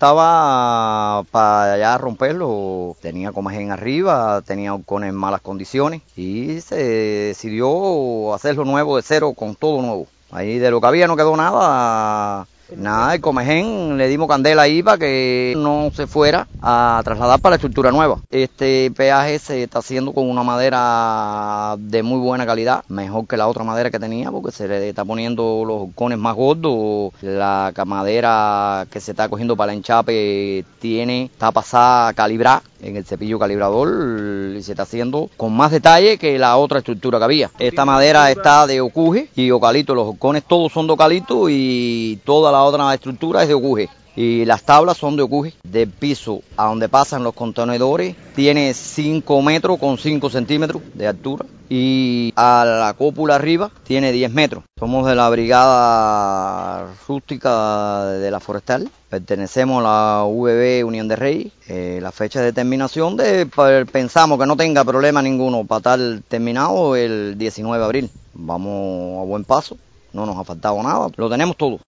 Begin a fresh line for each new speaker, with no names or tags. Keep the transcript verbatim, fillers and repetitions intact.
estaba para ya romperlo, tenía comején arriba, tenía horcones en malas condiciones y se decidió hacerlo nuevo de cero con todo nuevo. Ahí de lo que había no quedó nada. Nada, el comején le dimos candela ahí para que no se fuera a trasladar para la estructura nueva. Este peaje se está haciendo con una madera de muy buena calidad, mejor que la otra madera que tenía, porque se le está poniendo los horcones más gordos. La madera que se está cogiendo para el enchape tiene, está pasada a calibrar en el cepillo calibrador y se está haciendo con más detalle que la otra estructura que había. Esta madera está de ocuje y eucalipto, los horcones todos son de eucalipto y toda la otra estructura es de ocuje. Y las tablas son de ocuje. Del piso a donde pasan los contenedores tiene cinco metros con cinco centímetros de altura y a la cúpula arriba tiene diez metros. Somos de la brigada rústica de la forestal, pertenecemos a la U V B Unión de Reyes. Eh, la fecha de terminación de, pensamos que no tenga problema ninguno para estar terminado el diecinueve de abril. Vamos a buen paso, no nos ha faltado nada, lo tenemos todo.